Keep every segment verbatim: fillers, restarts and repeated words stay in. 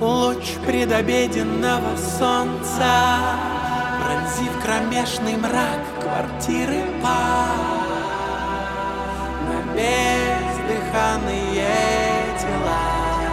Луч предобеденного солнца, пронзив кромешный мрак квартиры пар, на бездыханные тела.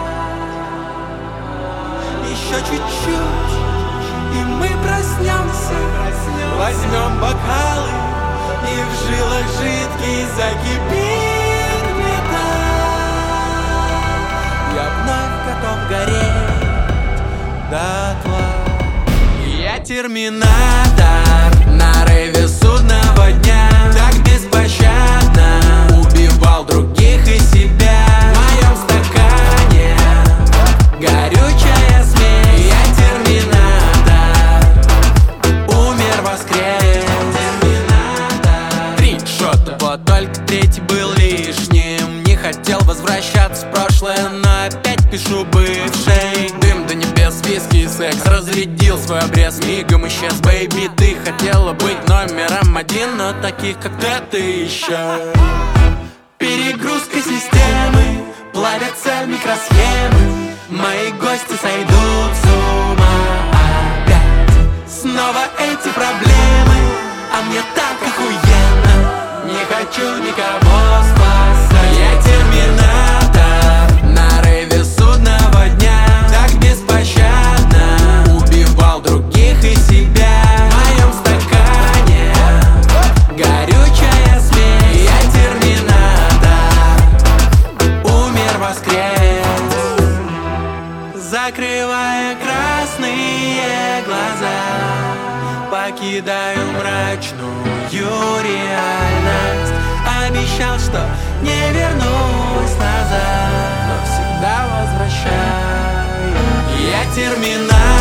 Еще чуть-чуть, и мы проснемся, возьмем бокалы, и в жилах жидкий закипит металл. Я вновь готов гореть дотла. Я терминатор на рейве судного дня, так беспощадно убивал других и себя. В моем стакане горючая смесь. Я терминатор, умер, воскрес. Терминатор. Три шота, вот только третий был лишним. Не хотел возвращаться в прошлое, но опять пишу бывшей. Дым до небес, виски и секс. Разрядил свой обрез, мигом исчез. Бэйби, ты хотела быть номером один, но таких как ты, ты еще. Перегрузка системы, плавятся микросхемы. Мои гости сойдут с ума опять. Снова эти проблемы, а мне так охуенно. Не хочу никого спасать. Я терминатор на рейве судного дня, так беспощадно убивал других и себя. В моем стакане горючая смесь. Я терминатор, умер, воскрес. Закрывая красные глаза, покидаю мрачную реальность. Обещал, что не вернусь назад, но всегда возвращаюсь. Я терминатор